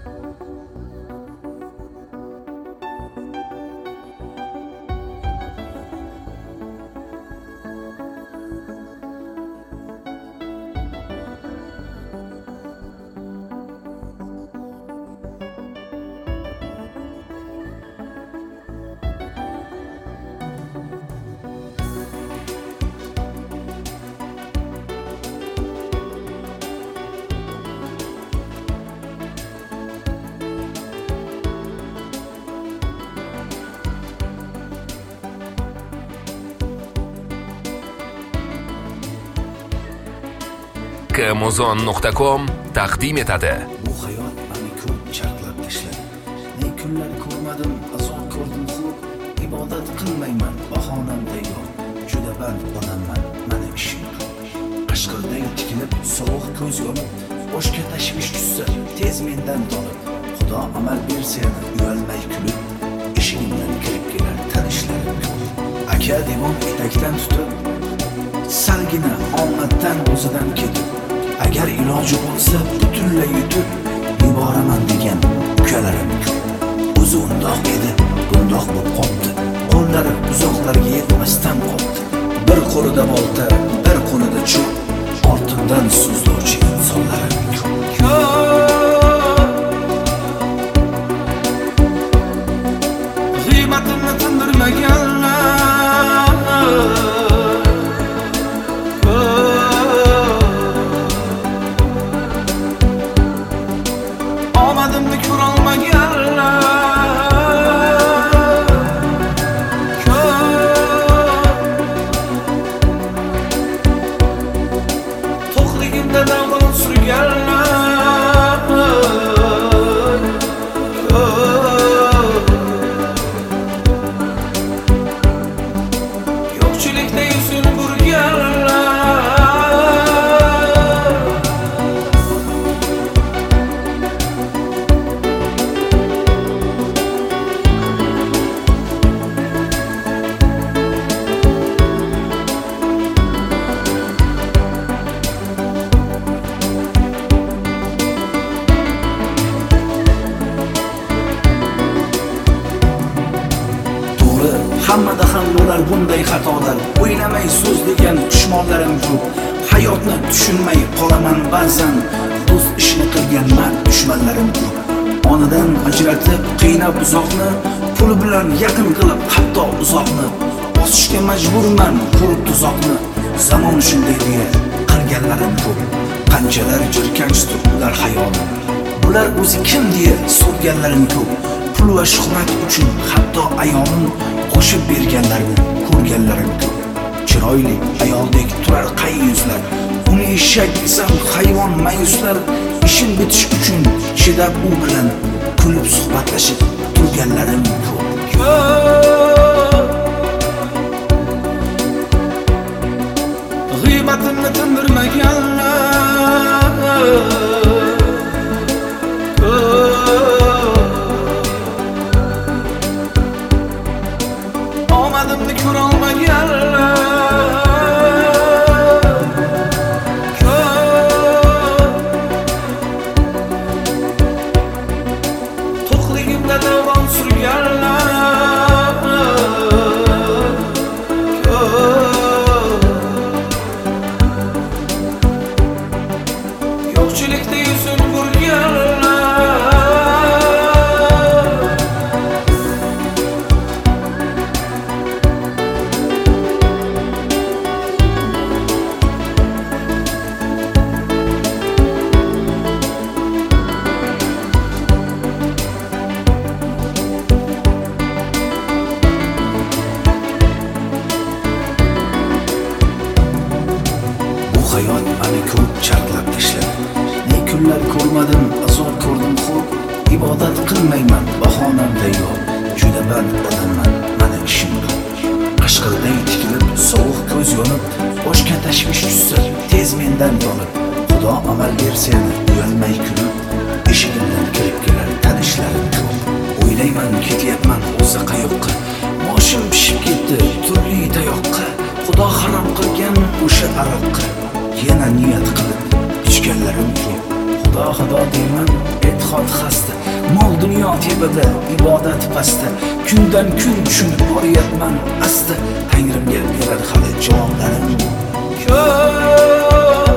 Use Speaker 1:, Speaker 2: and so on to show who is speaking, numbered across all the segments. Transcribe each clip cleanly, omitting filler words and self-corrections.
Speaker 1: Amazon.com taqdim etadi.
Speaker 2: Bu hayot meni ko'p charxlab tashladi. Ne kunlar ko'rmadim, azob ko'rdim xo'p. Ibodat qilmayman, bahonamda yo'q. Juda band odamman, meni ishim ko'p. Qashqirday tikilib, sovuq ko'z yonib, boshga tashvish tushsa, tez mendan tolib. Xudo amal bersa, uyalmay kulib, eshigimdan kirib kelar tanishlarim ko'p. Aka demon etakdan tutib, salgina omaddan o'zidan ketib, agar iloji bo'lsa butunlay yutib yuboraman degan ukalarim ko'p. O'zi undoq edi, bundoq bo'lib qoldi. Qo'llari uzoqlarga yetmasdan qoldi. Bir qo'lida bolta, bir qo'lida cho'p, ortimdan so'zlovchi insonlarim ko'p. G'iybatimni tindirmaganlar, omadimni ko'rolmaganlar, to'qligimda davon surganlar, yo'qchilikda yuzini burganlar. Hammada ham bo'lar bunday xatolar. O'ylamay so'zlagan dushmonlarim ko'p. Hayotni tushunmay qolaman ba'zan. Do'st ishini qilganman, dushmanlarim ko'p. Onadan ajratib, qiynab uzoqni, pul bilan yaqin qilib, hatto uzoqni. Bosishga majburman ko'rib tuzoqni. Zamon shunday deya qilganlarim ko'p. Qanchalar jirkanchdir ular hayolim. Bular o'zi kim deya so'rganlarim ko'p. Pul va shuhrat uchun hatto ayolim qo'shib berganlarni ko'rganlarim ko'p. Chiroyli ayoldek turar qay yuzlar, uni eshak desam hayvon mayuslar. Ishim bitish uchun chidab u bilan kulib suhbatlashib turganlarim ko'p. G'iybatimni tindirmaganlar, omadimni ko'rolmaganlar, to'qligimda davon surganlar, yo'qchilikda yuzini burganlar. Hayot meni ko'p charxlab tashladi. Ne kunlar ko'rmadim, azob ko'rdim xo'p. Ibodat qilmayman, bahonamda yo'q. Juda band odamman, meni ishim ko'p. Qashqirday tikilib, sovuq ko'z yonib, boshga tashvish tushsa, tez mendan tolib. Xudo amal bersa, uyalmay kulib, eshigimdan kirib kelar tanishlarim ko'p. O'ylayman ketyapman o'zi qayoqqa. Boshim pishib ketdi turli tayoqqa. Xudo harom qilgan o'sha aroqqa. Yana niyat qilib ichganlarim ko'p. Xudo deyman, e'tiqod xasta. tepada, ibodat pastda. Kundan kun tushunib boryapman asta. Tangrimga beradi hali javoblarim ko'p.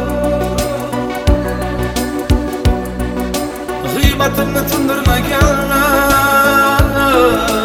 Speaker 2: G'iybatimni tindirmaganlar